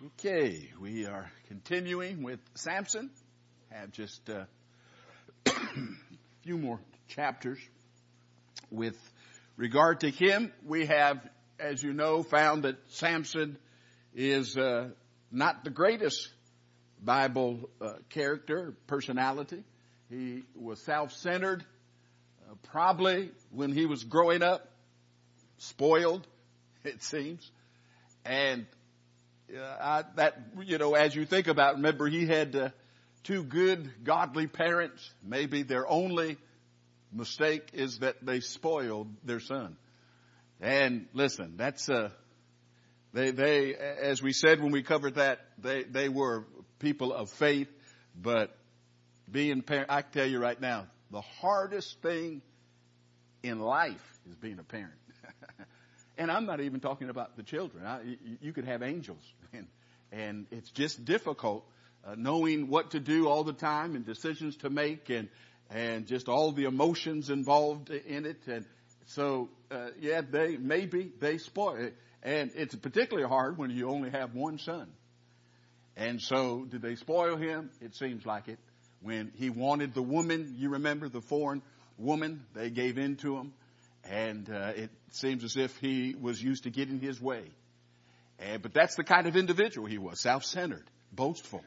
Okay, we are continuing with Samson. Have just a few more chapters. With regard to him, we have, as you know, found that Samson is not the greatest Bible character, personality. He was self-centered, probably when he was growing up, spoiled, it seems. And as you think about, remember he had two good, godly parents. Maybe their only mistake is that they spoiled their son. And listen, that's they as we said when we covered that, they were people of faith, but being parent, I can tell you right now, the hardest thing in life is being a parent. And I'm not even talking about the children. You could have angels, and it's just difficult knowing what to do all the time and decisions to make, and just all the emotions involved in it. And so, they spoil it. And it's particularly hard when you only have one son. And so, did they spoil him? It seems like it. When he wanted the woman, you remember the foreign woman, they gave in to him. And it seems as if he was used to getting his way. But that's the kind of individual he was, self-centered, boastful.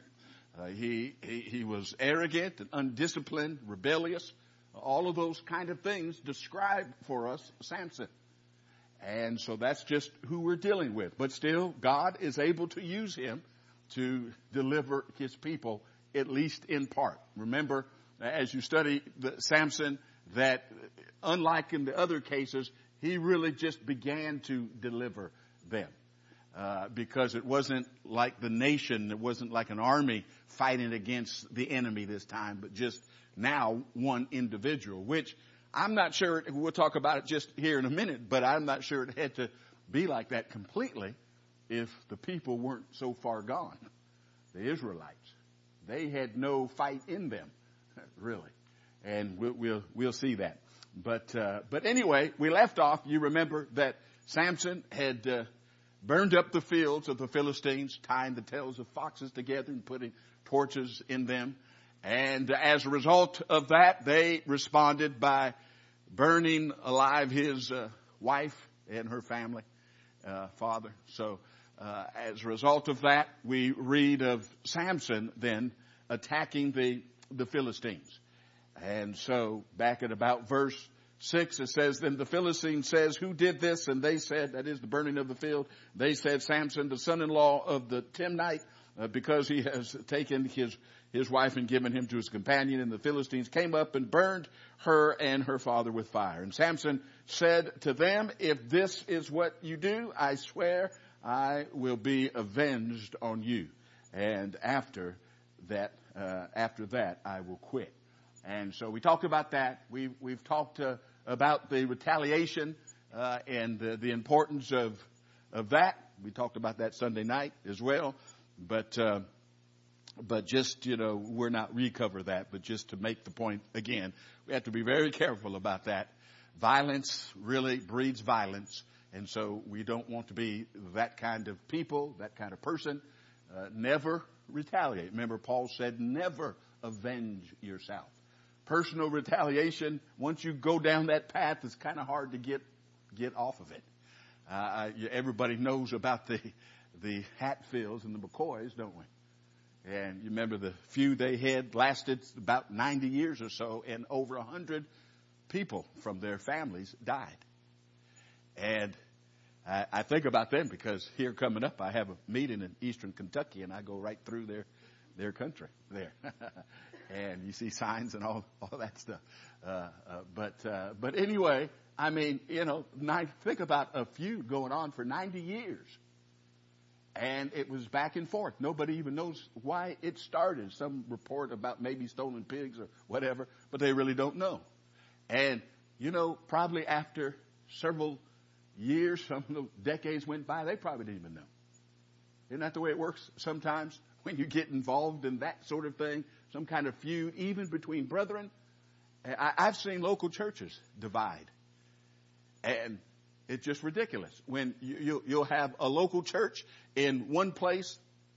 He was arrogant and undisciplined, rebellious. All of those kind of things describe for us Samson. And so that's just who we're dealing with. But still, God is able to use him to deliver his people, at least in part. Remember, as you study Samson, that unlike in the other cases, he really just began to deliver them. Because it wasn't like the nation, it wasn't like an army fighting against the enemy this time, but just now one individual, which I'm not sure, we'll talk about it just here in a minute, but I'm not sure it had to be like that completely if the people weren't so far gone. The Israelites, they had no fight in them, really. And we'll see that. But anyway, we left off. You remember that Samson had burned up the fields of the Philistines, tying the tails of foxes together and putting torches in them. And as a result of that, they responded by burning alive his wife and her family, father. So as a result of that, we read of Samson then attacking the Philistines. And so back at about verse 6, it says, then the Philistine says, who did this? And they said, that is the burning of the field. They said, Samson, the son-in-law of the Timnite, because he has taken his wife and given him to his companion. And the Philistines came up and burned her and her father with fire. And Samson said to them, if this is what you do, I swear I will be avenged on you. And after that, I will quit. And so we talked about that. We've talked about the retaliation and the importance of that. We talked about that Sunday night as well. But just, we're not recover that. But just to make the point again, we have to be very careful about that. Violence really breeds violence. And so we don't want to be that kind of people, that kind of person. Never retaliate. Remember, Paul said, never avenge yourself. Personal retaliation, once you go down that path, it's kind of hard to get off of it. Everybody knows about the Hatfields and the McCoys, don't we? And you remember the feud they had lasted about 90 years or so, and over 100 people from their families died. And I think about them because here coming up, I have a meeting in eastern Kentucky, and I go right through their country there. And you see signs and all that stuff. But anyway, I mean, think about a feud going on for 90 years. And it was back and forth. Nobody even knows why it started. Some report about maybe stolen pigs or whatever, but they really don't know. And, probably after several years, some of the decades went by, they probably didn't even know. Isn't that the way it works sometimes when you get involved in that sort of thing? Some kind of feud, even between brethren. I've seen local churches divide. And it's just ridiculous. When you'll have a local church in one place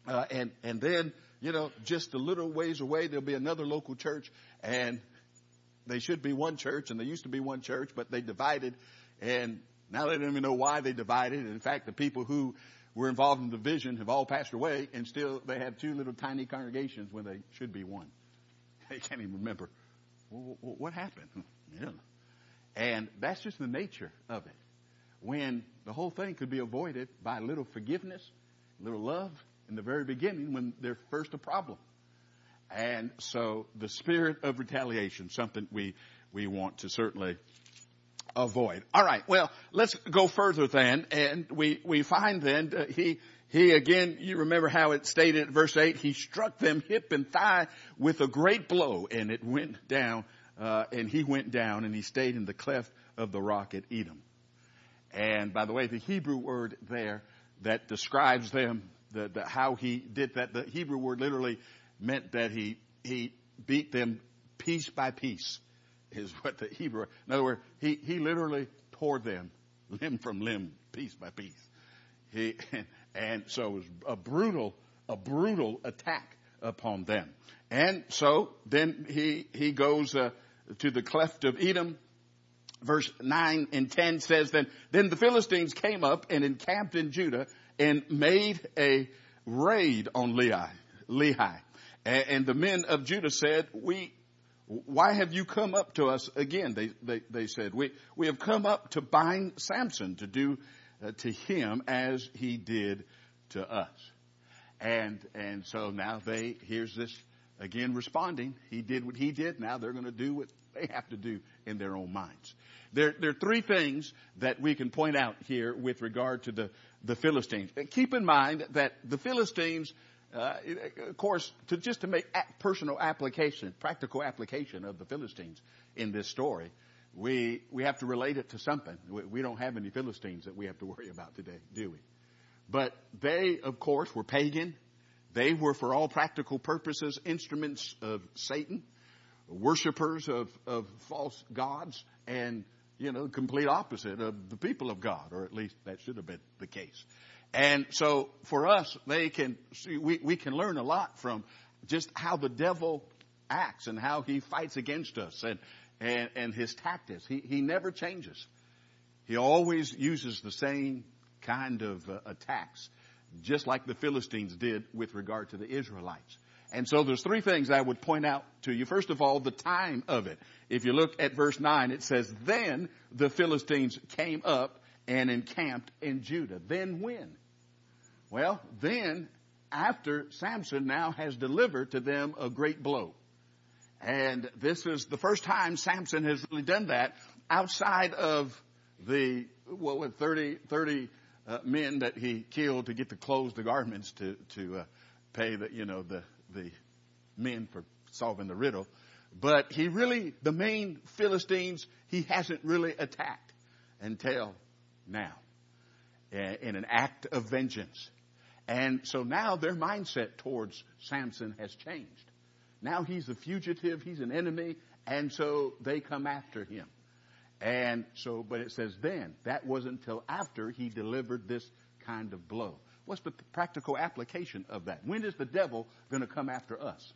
And then, just a little ways away, there'll be another local church, and they should be one church, and they used to be one church, but they divided, and now they don't even know why they divided. And in fact, the people who were involved in the division have all passed away, and still they have two little tiny congregations when they should be one. They can't even remember what happened. Yeah. And that's just the nature of it. When the whole thing could be avoided by a little forgiveness, a little love in the very beginning when there's first a problem. And so the spirit of retaliation, something we want to certainly avoid. All right. Well, let's go further then. And we find then he again, you remember how it stated at verse 8, he struck them hip and thigh with a great blow, and it went down, and he went down and he stayed in the cleft of the rock at Edom. And by the way, the Hebrew word there that describes them, how he did that, the Hebrew word literally meant that he beat them piece by piece, is what the Hebrew, in other words, he literally tore them limb from limb, piece by piece. And so it was a brutal attack upon them. And so then he goes to the cleft of Edom. Verse 9 and 10 says, Then the Philistines came up and encamped in Judah and made a raid on Lehi. And the men of Judah said, why have you come up to us again? They said, we have come up to bind Samson, to do to him as he did to us. And so now here's this again responding. He did what he did. Now they're going to do what they have to do in their own minds. There are three things that we can point out here with regard to the Philistines. Keep in mind that the Philistines, of course, to make personal application, practical application of the Philistines in this story, we have to relate it to something. We don't have any Philistines that we have to worry about today, do we? But they, of course, were pagan. They were, for all practical purposes, instruments of Satan, worshipers of false gods, and complete opposite of the people of God, or at least that should have been the case. And so for us, we can learn a lot from just how the devil acts and how he fights against us and his tactics. He never changes. He always uses the same kind of attacks, just like the Philistines did with regard to the Israelites. And so there's three things I would point out to you. First of all, the time of it. If you look at verse 9, it says, Then the Philistines came up and encamped in Judah. Then when? Well, then after Samson now has delivered to them a great blow. And this is the first time Samson has really done that outside of the 30 men that he killed to get the clothes, the garments to pay the men for solving the riddle. But the main Philistines, he hasn't really attacked until now in an act of vengeance. And so now their mindset towards Samson has changed. Now he's a fugitive, he's an enemy, and so they come after him. And so, but it says then, that wasn't until after he delivered this kind of blow. What's the practical application of that? When is the devil going to come after us?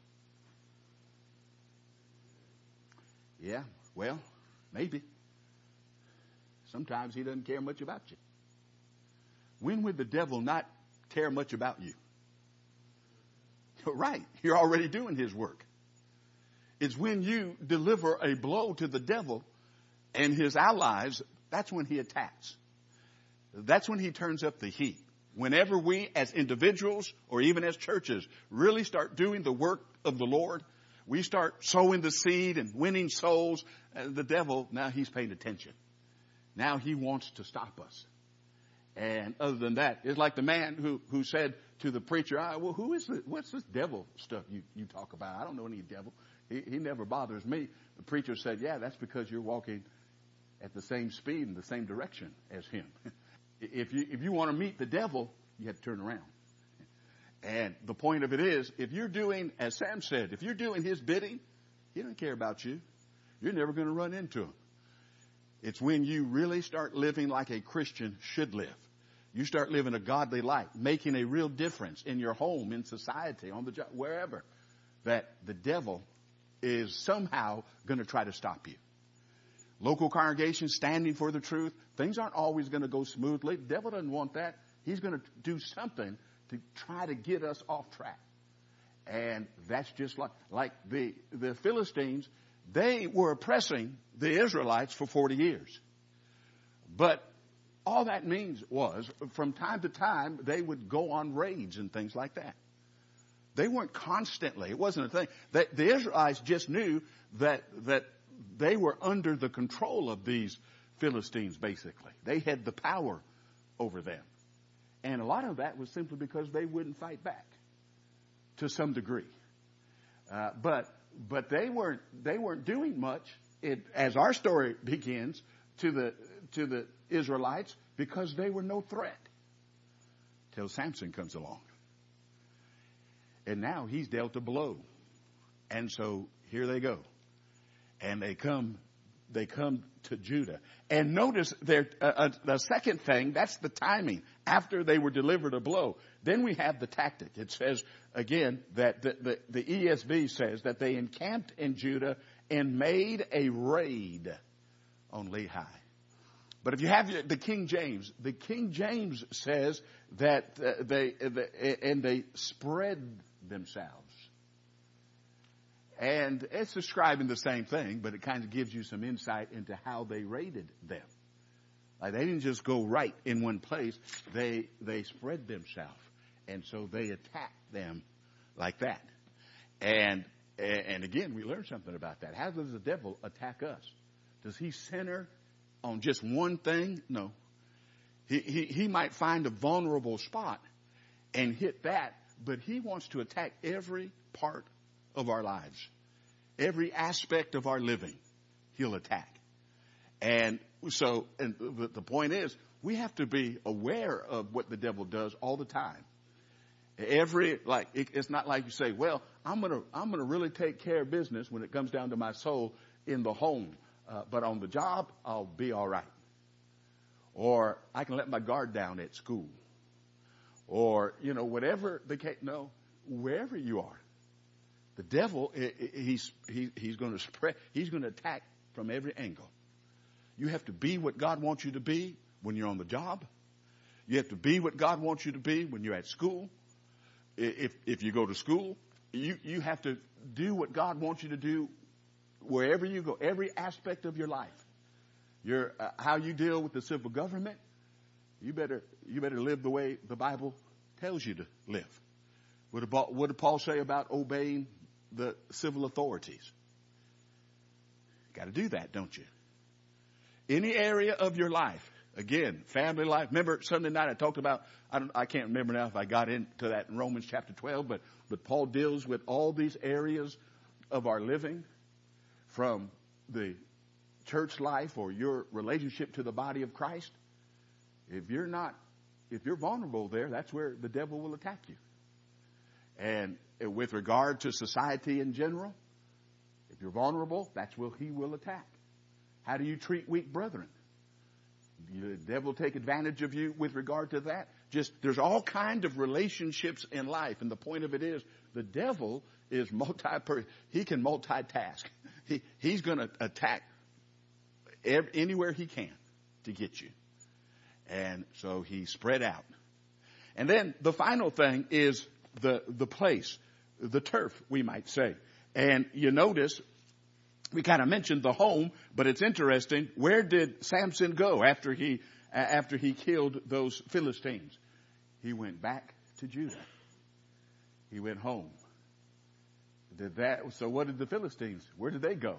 Yeah, well, maybe. Sometimes he doesn't care much about you. When would the devil not care much about you? Right, you're already doing his work. It's when you deliver a blow to the devil and his allies, that's when he attacks. That's when he turns up the heat. Whenever we as individuals or even as churches really start doing the work of the Lord, we start sowing the seed and winning souls, the devil, now he's paying attention. Now he wants to stop us. And other than that, it's like the man who said to the preacher, well, what's this devil stuff you talk about? I don't know any devil. He never bothers me. The preacher said, yeah, that's because you're walking at the same speed in the same direction as him. If you want to meet the devil, you have to turn around. And the point of it is, if you're doing, as Sam said, if you're doing his bidding, he doesn't care about you. You're never going to run into him. It's when you really start living like a Christian should live. You start living a godly life, making a real difference in your home, in society, on the job, wherever, that the devil is somehow going to try to stop you. Local congregations standing for the truth, things aren't always going to go smoothly. The devil doesn't want that. He's going to do something to try to get us off track. And that's just like the Philistines, they were oppressing the Israelites for 40 years. But all that means was, from time to time, they would go on raids and things like that. They weren't constantly. It wasn't a thing. The Israelites just knew that they were under the control of these Philistines, basically. They had the power over them. And a lot of that was simply because they wouldn't fight back to some degree. But they weren't doing much, as our story begins, to the Israelites, because they were no threat till Samson comes along. And now he's dealt a blow. And so here they go. And they come to Judah. And notice the second thing, that's the timing. After they were delivered a blow, then we have the tactic. It says, again, that the ESV says that they encamped in Judah and made a raid on Lehi. But if you have the King James says that they spread themselves. And it's describing the same thing, but it kind of gives you some insight into how they raided them. Like, they didn't just go right in one place. They spread themselves. And so they attacked them like that. And again, we learned something about that. How does the devil attack us? Does he center on just one thing? No. He might find a vulnerable spot and hit that, but he wants to attack every part of our lives. Every aspect of our living, he'll attack. And so, and the point is, we have to be aware of what the devil does all the time. It's not like you say, well, I'm gonna really take care of business when it comes down to my soul in the home. But on the job, I'll be all right. Or I can let my guard down at school. Or, whatever the case. No, wherever you are, the devil, he's going to spread, he's going to attack from every angle. You have to be what God wants you to be when you're on the job. You have to be what God wants you to be when you're at school. If you go to school, you have to do what God wants you to do wherever you go, every aspect of your life. How you deal with the civil government, you better live the way the Bible tells you to live. What did Paul say about obeying the civil authorities? Got to do that, don't you? Any area of your life, again, family life. Remember Sunday night I talked about, I can't remember now if I got into that in Romans chapter 12, but Paul deals with all these areas of our living, from the church life or your relationship to the body of Christ. If you're vulnerable there, that's where the devil will attack you. And with regard to society in general, if you're vulnerable, that's where he will attack. How do you treat weak brethren? The devil will take advantage of you with regard to that. There's all kinds of relationships in life. And the point of it is, the devil is he can multitask. He's going to attack anywhere he can to get you. And so he spread out. And then the final thing is the place, the turf, we might say. And you notice, we kind of mentioned the home, but it's interesting. Where did Samson go after he killed those Philistines? He went back to Judah. He went home. So what did the Philistines, where did they go?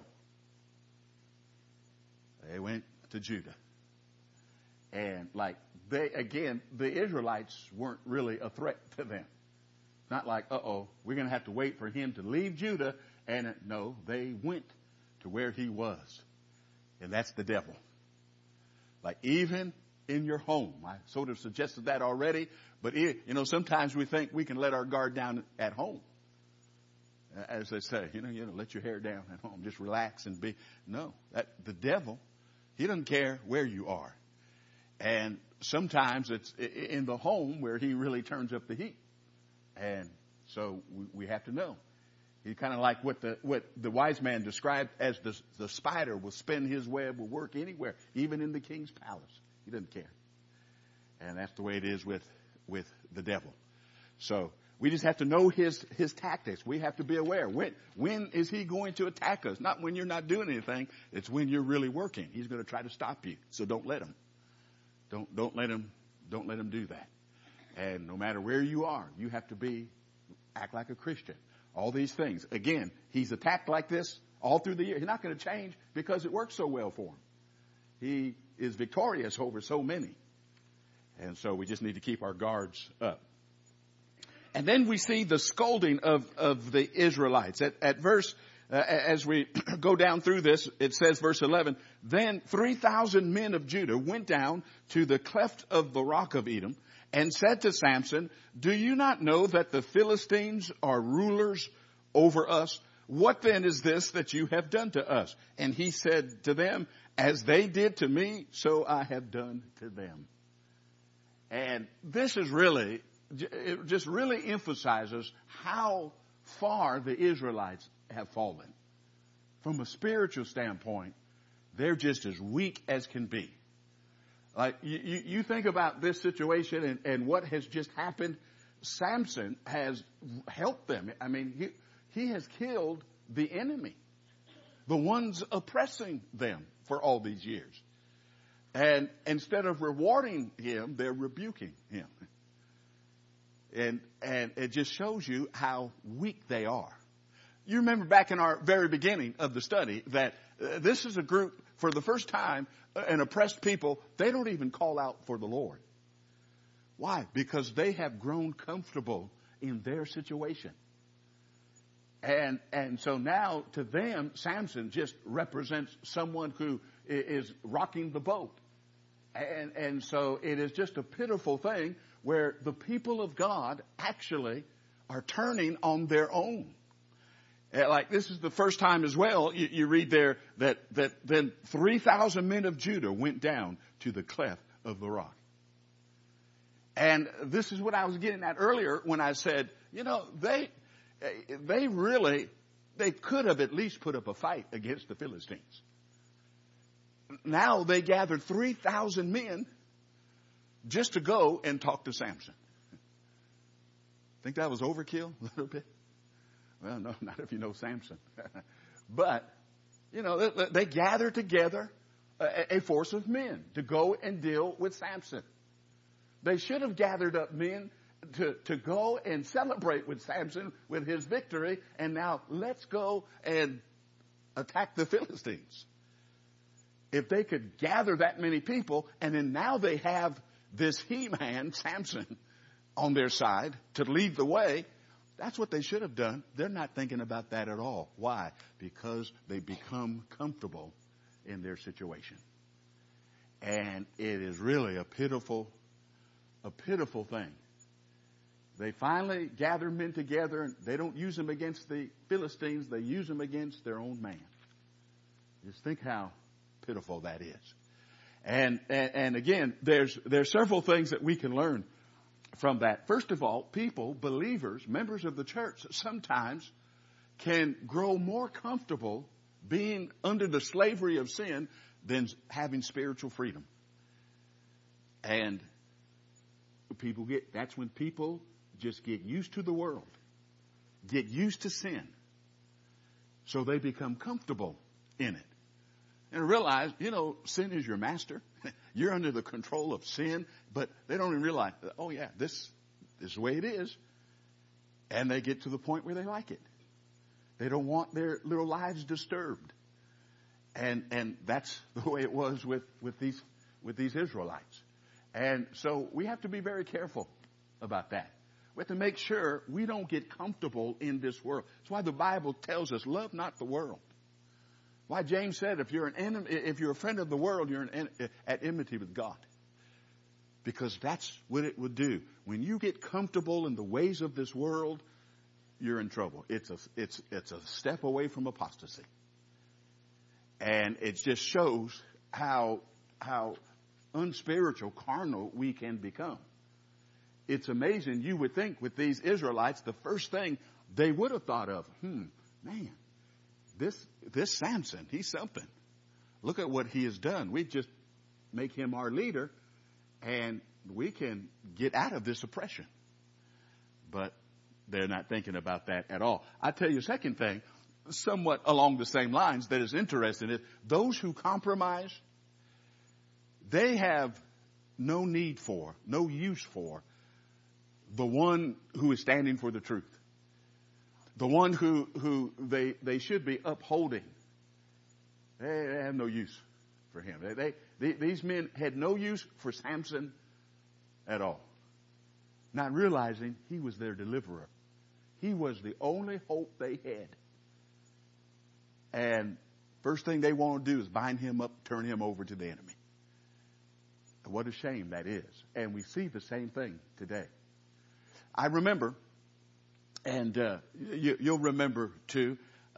They went to Judah. And the Israelites weren't really a threat to them. Not like, we're going to have to wait for him to leave Judah. And no, they went to where he was. And that's the devil. Like, even in your home. I sort of suggested that already. But, sometimes we think we can let our guard down at home. As they say, let your hair down at home. Just relax and be. No, the devil, he doesn't care where you are. And sometimes it's in the home where he really turns up the heat. And so we have to know. He's kind of like what the wise man described as the spider will spin his web, will work anywhere, even in the king's palace. He doesn't care. And that's the way it is with the devil. So we just have to know his tactics. We have to be aware. When is he going to attack us? Not when you're not doing anything. It's when you're really working. He's going to try to stop you. So don't let him. Don't let him do that. And no matter where you are, you have to act like a Christian. All these things. Again, he's attacked like this all through the year. He's not going to change because it works so well for him. He is victorious over so many. And so we just need to keep our guards up. And then we see the scolding of the Israelites. At verse, as we go down through this, it says, verse 11, then 3,000 men of Judah went down to the cleft of the rock of Edom and said to Samson, do you not know that the Philistines are rulers over us? What then is this that you have done to us? And he said to them, as they did to me, so I have done to them. And this is really, it just really emphasizes how far the Israelites have fallen. From a spiritual standpoint, they're just as weak as can be. Like you think about this situation and what has just happened. Samson has helped them. I mean, he has killed the enemy, the ones oppressing them for all these years. And instead of rewarding him, they're rebuking him. And it just shows you how weak they are. You remember back in our very beginning of the study that this is a group, for the first time, an oppressed people, they don't even call out for the Lord. Why? Because they have grown comfortable in their situation. And so now to them, Samson just represents someone who is rocking the boat. And so it is just a pitiful thing where the people of God actually are turning on their own. Like this is the first time as well, you read there that then 3,000 men of Judah went down to the cleft of the rock. And this is what I was getting at earlier when I said, you know, they could have at least put up a fight against the Philistines. Now they gathered 3,000 men just to go and talk to Samson. Think that was overkill a little bit? Well, no, not if you know Samson. But, you know, they gathered together a force of men to go and deal with Samson. They should have gathered up men to go and celebrate with Samson with his victory. And now let's go and attack the Philistines. If they could gather that many people, and then now they have this he-man, Samson, on their side to lead the way, that's what they should have done. They're not thinking about that at all. Why? Because they become comfortable in their situation. And it is really a pitiful thing. They finally gather men together, and they don't use them against the Philistines. They use them against their own man. Just think how pitiful that is. And again, there's several things that we can learn from that. First of all, people, believers, members of the church, sometimes can grow more comfortable being under the slavery of sin than having spiritual freedom. And that's when people just get used to the world, get used to sin. So they become comfortable in it. And realize, you know, sin is your master. You're under the control of sin, but they don't even realize, oh yeah, this is the way it is. And they get to the point where they like it. They don't want their little lives disturbed. And that's the way it was with these Israelites. And so we have to be very careful about that. We have to make sure we don't get comfortable in this world. That's why the Bible tells us, love not the world. Why James said, if you're a friend of the world, you're at enmity with God. Because that's what it would do. When you get comfortable in the ways of this world, you're in trouble. It's a step away from apostasy. And it just shows how unspiritual, carnal we can become. It's amazing. You would think with these Israelites, the first thing they would have thought of, man, this Samson, he's something. Look at what he has done. We just make him our leader and we can get out of this oppression. But they're not thinking about that at all. I tell you a second thing, somewhat along the same lines that is interesting is those who compromise, they have no need for, no use for the one who is standing for the truth. The one who they should be upholding. They have no use for him. These men had no use for Samson at all. Not realizing he was their deliverer. He was the only hope they had. And first thing they want to do is bind him up, turn him over to the enemy. What a shame that is. And we see the same thing today. I remember, and you'll remember too,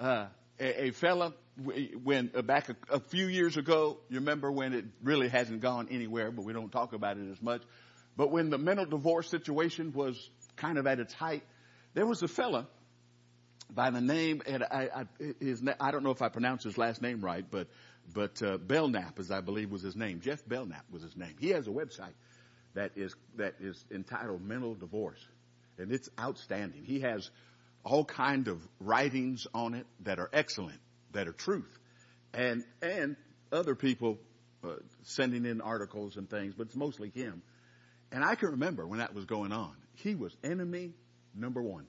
a fella when back a few years ago, you remember when it really hasn't gone anywhere, but we don't talk about it as much. But when the mental divorce situation was kind of at its height, there was a fella by the name, and I don't know if I pronounced his last name right, but Belknap, as I believe was his name. Jeff Belknap was his name. He has a website that is entitled Mental Divorce, and it's outstanding. He has all kind of writings on it that are excellent, that are truth, and other people sending in articles and things, but it's mostly him. And I can remember when that was going on, he was enemy number one.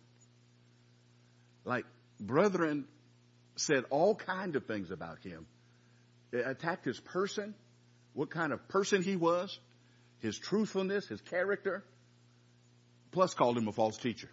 Like, brethren said all kinds of things about him. It attacked his person, what kind of person he was, his truthfulness, his character, plus called him a false teacher.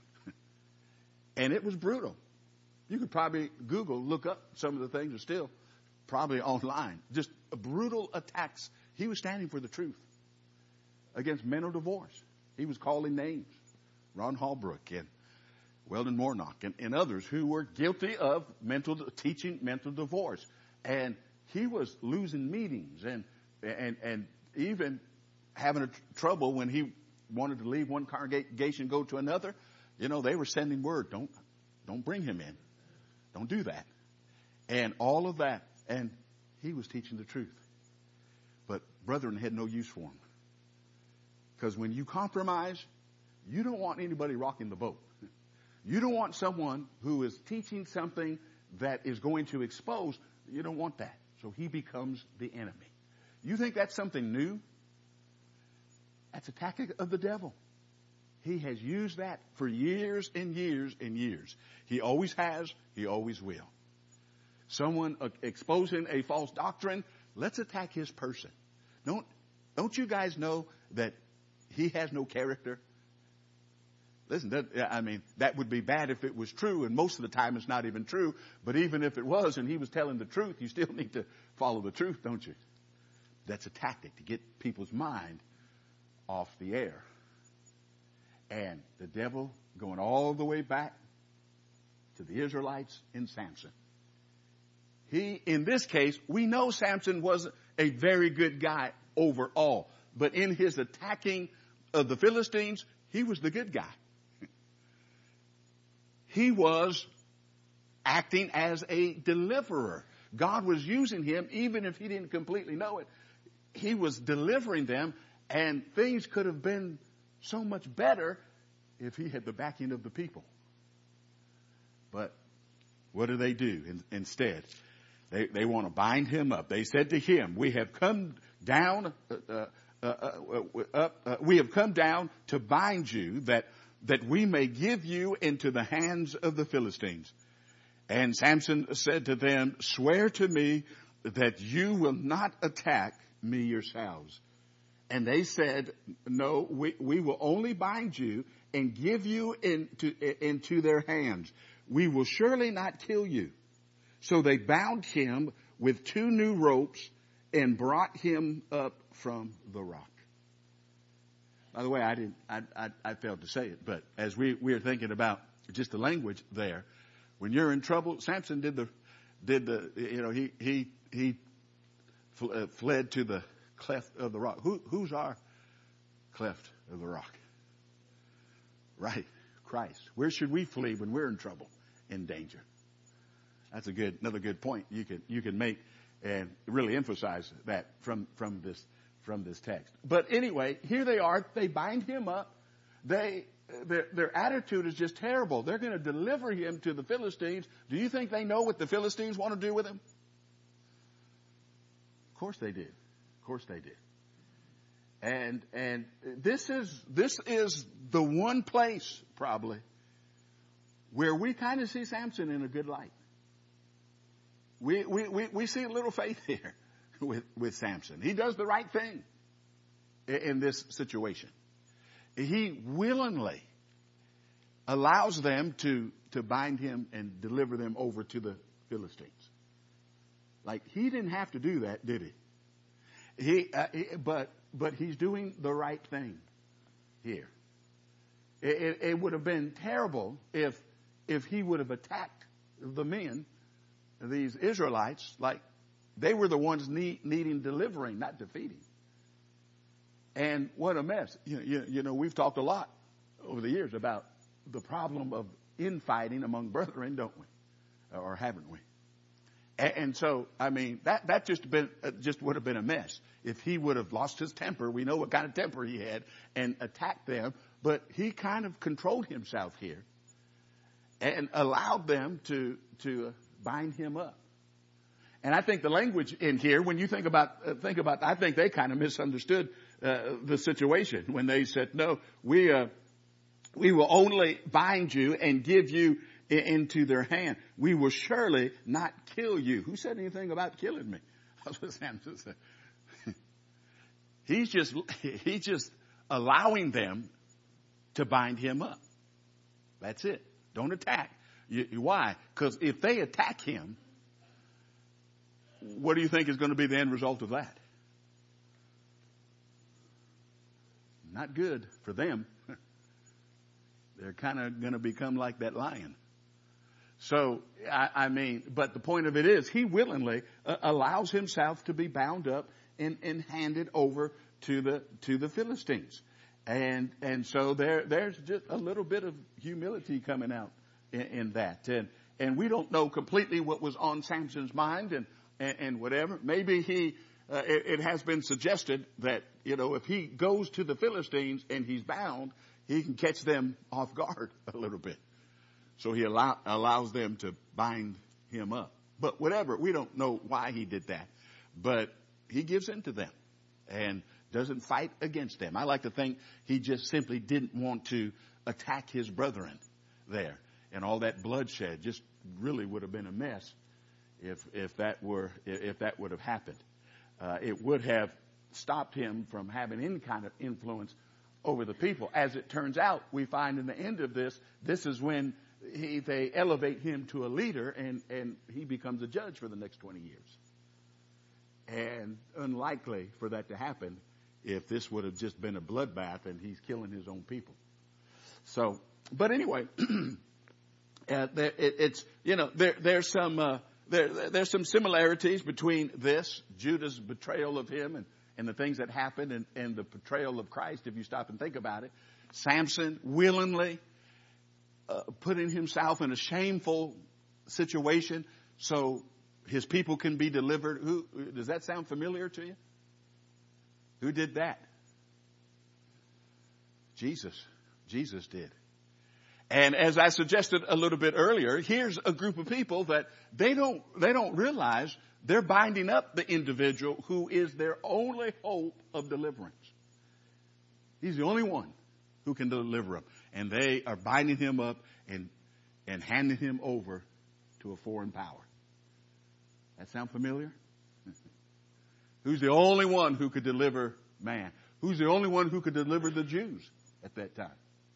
And it was brutal. You could probably Google, look up some of the things are still probably online. Just brutal attacks. He was standing for the truth against mental divorce. He was calling names. Ron Holbrook and Weldon Warnock and others who were guilty of teaching mental divorce. And he was losing meetings and even having trouble when he wanted to leave one congregation, go to another. You know, they were sending word, don't bring him in. Don't do that. And all of that. And he was teaching the truth. But brethren had no use for him. Because when you compromise, you don't want anybody rocking the boat. You don't want someone who is teaching something that is going to expose. You don't want that. So he becomes the enemy. You think that's something new? That's a tactic of the devil. He has used that for years and years and years. He always has. He always will. Someone exposing a false doctrine, let's attack his person. Don't you guys know that he has no character? Listen, that would be bad if it was true, and most of the time it's not even true. But even if it was and he was telling the truth, you still need to follow the truth, don't you? That's a tactic to get people's mind off the air. And the devil going all the way back to the Israelites in Samson. In this case, we know Samson was a very good guy overall. But in his attacking of the Philistines, he was the good guy. He was acting as a deliverer. God was using him, even if he didn't completely know it. He was delivering them, and things could have been so much better if he had the backing of the people. But what do? Instead? They want to bind him up. They said to him, we have come down to bind you that we may give you into the hands of the Philistines. And Samson said to them, swear to me that you will not attack me yourselves. And they said, no, we will only bind you and give you into their hands. We will surely not kill you. So they bound him with 2 new ropes and brought him up from the rock. By the way, I failed to say it, but as we are thinking about just the language there, when you're in trouble, Samson he fled to the cleft of the rock. Who's our cleft of the rock? Right. Christ. Where should we flee when we're in trouble, in danger? That's another good point you can make and really emphasize that from this text. But anyway, here they are. They bind him up. Their attitude is just terrible. They're going to deliver him to the Philistines. Do you think they know what the Philistines want to do with him? Of course they did. Of course they did. And this is the one place probably where we kind of see Samson in a good light. We see a little faith here with Samson. He does the right thing in this situation. He willingly allows them to bind him and deliver them over to the Philistines. Like, he didn't have to do that, did he? But he's doing the right thing here. It would have been terrible if he would have attacked the men, these Israelites, like they were the ones needing delivering, not defeating. And what a mess. You know, we've talked a lot over the years about the problem of infighting among brethren, don't we? Or haven't we? And so, I mean, that just would have been a mess. If he would have lost his temper, we know what kind of temper he had, and attacked them, but he kind of controlled himself here and allowed them to bind him up. And I think the language in here, when you think about, I think they kind of misunderstood the situation when they said, no, we will only bind you and give you into their hand. We will surely not kill you. Who said anything about killing me? That's what Samson said. He's just allowing them to bind him up. That's it. Don't attack. Why? Because if they attack him, what do you think is going to be the end result of that? Not good for them. They're kind of going to become like that lion. So, I mean, but the point of it is he willingly allows himself to be bound up and handed over to the Philistines. And so there's just a little bit of humility coming out in that. And we don't know completely what was on Samson's mind and whatever. Maybe it has been suggested that, you know, if he goes to the Philistines and he's bound, he can catch them off guard a little bit. So he allows them to bind him up. But whatever, we don't know why he did that. But he gives in to them and doesn't fight against them. I like to think he just simply didn't want to attack his brethren there. And all that bloodshed just really would have been a mess if that would have happened. It would have stopped him from having any kind of influence over the people. As it turns out, we find in the end of this is when they elevate him to a leader and he becomes a judge for the next 20 years. And unlikely for that to happen if this would have just been a bloodbath and he's killing his own people. So, but anyway, it's, you know, there's some similarities between this, Judah's betrayal of him and the things that happened and the betrayal of Christ, if you stop and think about it. Samson willingly putting himself in a shameful situation so his people can be delivered. Does that sound familiar to you? Who did that? Jesus. Jesus did. And as I suggested a little bit earlier, here's a group of people that they don't realize they're binding up the individual who is their only hope of deliverance. He's the only one who can deliver them. And they are binding him up and handing him over to a foreign power. That sound familiar? Who's the only one who could deliver man? Who's the only one who could deliver the Jews at that time?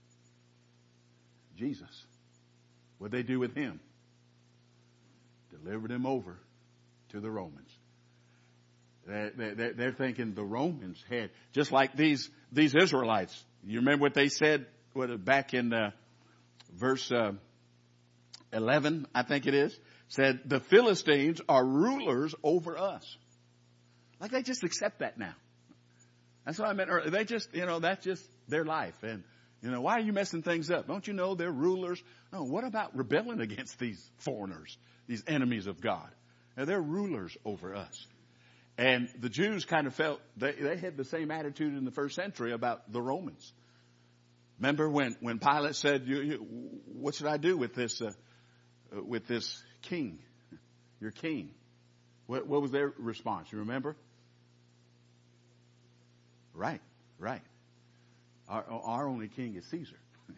Jesus. What did they do with him? Delivered him over to the Romans. They're thinking the Romans had, just like these Israelites. You remember what they said back in verse 11, I think it is, said the Philistines are rulers over us. Like they just accept that now. That's what I meant earlier. They just, that's just their life. And, why are you messing things up? Don't you know they're rulers? No, what about rebelling against these foreigners, these enemies of God? Now, they're rulers over us. And the Jews kind of felt, they had the same attitude in the first century about the Romans. Remember when Pilate said, what should I do with this king, your king? What was their response? You remember? Right. Our only king is Caesar.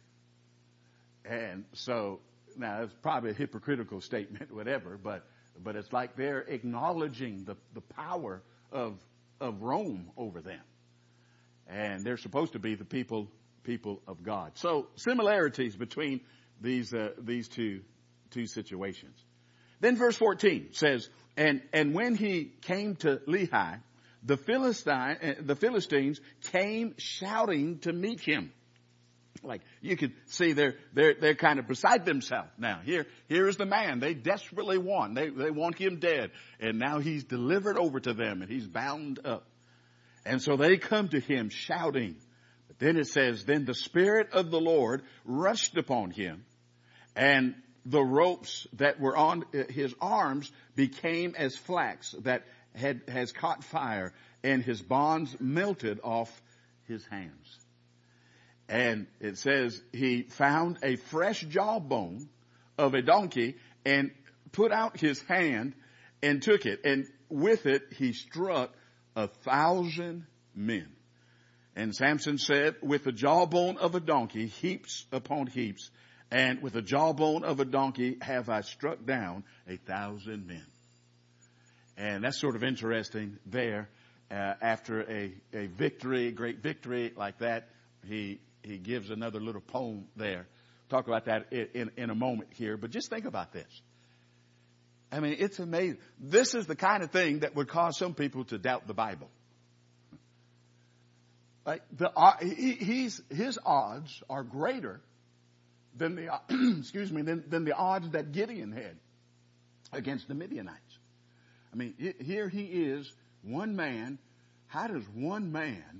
And so, now it's probably a hypocritical statement, whatever, but it's like they're acknowledging the power of Rome over them. And they're supposed to be the people of God. So similarities between these two situations. Then verse 14 says, and when he came to Lehi, the Philistines came shouting to meet him. Like you can see they're kind of beside themselves now. Here is the man they desperately want. They want him dead. And now he's delivered over to them and he's bound up. And so they come to him shouting. But then it says, then the Spirit of the Lord rushed upon him, and the ropes that were on his arms became as flax that has caught fire, and his bonds melted off his hands. And it says he found a fresh jawbone of a donkey and put out his hand and took it. And with it he struck 1,000 men. And Samson said, with the jawbone of a donkey, heaps upon heaps, and with the jawbone of a donkey have I struck down 1,000 men. And that's sort of interesting there. After a victory, great victory like that, he gives another little poem there. Talk about that in a moment here. But just think about this. I mean, it's amazing. This is the kind of thing that would cause some people to doubt the Bible. Like his odds are greater than the than the odds that Gideon had against the Midianites. I mean, here he is, one man. How does one man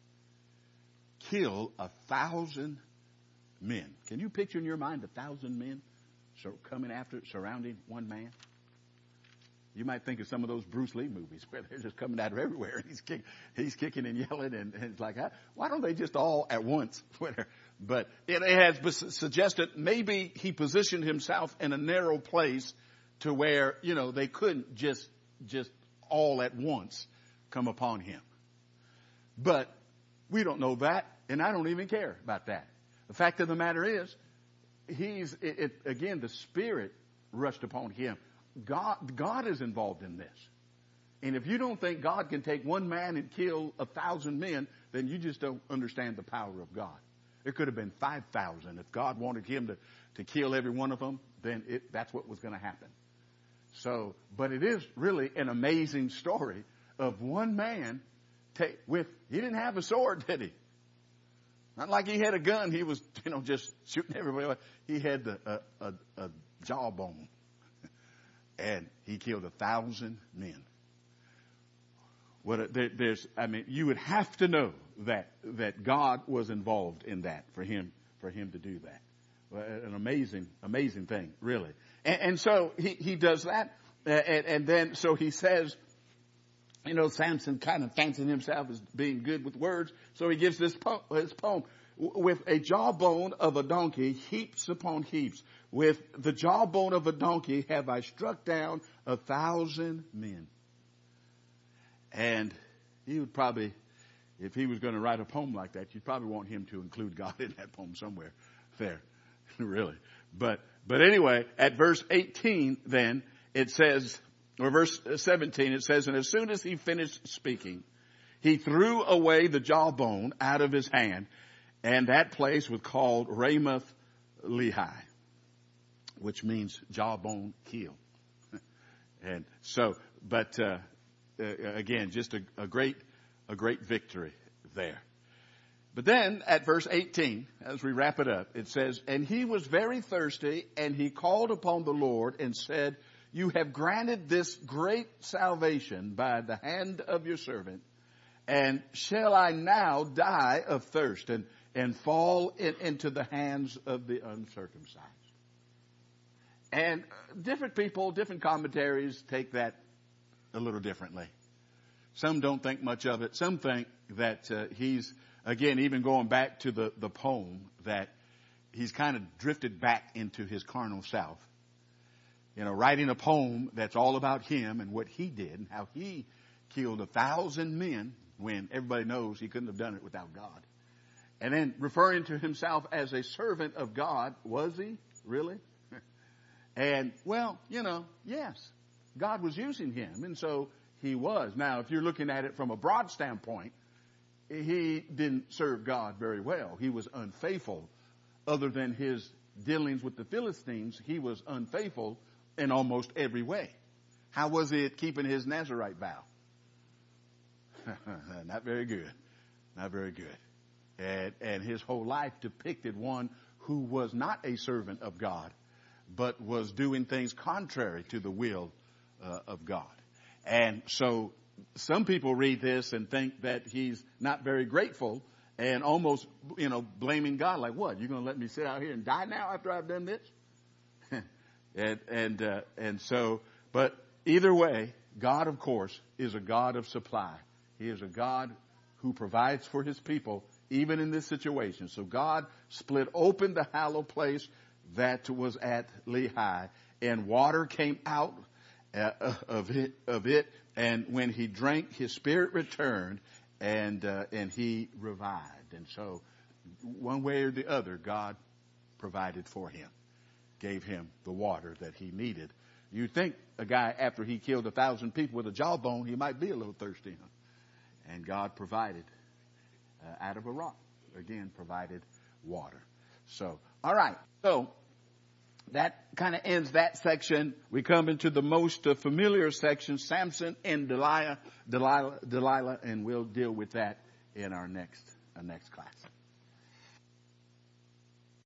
kill 1,000 men? Can you picture in your mind 1,000 men surrounding one man? You might think of some of those Bruce Lee movies where they're just coming out of everywhere and he's kicking and yelling and it's like, why don't they just all at once? But it has suggested maybe he positioned himself in a narrow place to where, they couldn't just all at once come upon him. But we don't know that, and I don't even care about that. The fact of the matter is, again, the Spirit rushed upon him. God is involved in this. And if you don't think God can take one man and kill 1,000 men, then you just don't understand the power of God. It could have been 5,000. If God wanted him to kill every one of them, then that's what was going to happen. So, but it is really an amazing story of one man he didn't have a sword, did he? Not like he had a gun. He was, just shooting everybody. He had a jawbone. And he killed 1,000 men. You would have to know that God was involved in that for him to do that. An amazing thing, really. And so he does that. And then, so he says, Samson kind of fancying himself as being good with words. So he gives his poem. With a jawbone of a donkey, heaps upon heaps. With the jawbone of a donkey have I struck down 1,000 men. And he would probably, if he was going to write a poem like that, you'd probably want him to include God in that poem somewhere there. Really. But anyway, at verse 18 then, it says, or verse 17, it says, and as soon as he finished speaking, he threw away the jawbone out of his hand, and that place was called Ramoth Lehi, which means jawbone heel. And so, but again, just a great victory there. But then at verse 18, as we wrap it up, it says, and he was very thirsty, and he called upon the Lord and said, you have granted this great salvation by the hand of your servant, And shall I now die of thirst and fall into the hands of the uncircumcised? And different people, different commentaries take that a little differently. Some don't think much of it. Some think that he's, again, even going back to the poem, that he's kind of drifted back into his carnal self. You know, writing a poem that's all about him and what he did and how he killed 1,000 men when everybody knows he couldn't have done it without God. And then referring to himself as a servant of God. Was he? Really? And, well, you know, yes, God was using him. And so he was. Now, if you're looking at it from a broad standpoint, he didn't serve God very well. He was unfaithful. Other than his dealings with the Philistines, he was unfaithful in almost every way. How was it keeping his Nazirite vow? Not very good. Not very good. And his whole life depicted one who was not a servant of God, but was doing things contrary to the will of God. And so some people read this and think that he's not very grateful and almost, you know, blaming God. Like, what? You're going to let me sit out here and die now after I've done this? And so, but either way, God, of course, is a God of supply. He is a God who provides for his people, even in this situation. So God split open the hollow place that was at Lehi, and water came out of it. And when he drank, his spirit returned, and he revived. And so, one way or the other, God provided for him, gave him the water that he needed. You think a guy, after he killed 1,000 people with a jawbone, he might be a little thirsty, huh? And God provided out of a rock. Again, provided water. So, all right. So, that kind of ends that section. We come into the most familiar section, Samson and Delilah, and we'll deal with that in our next class.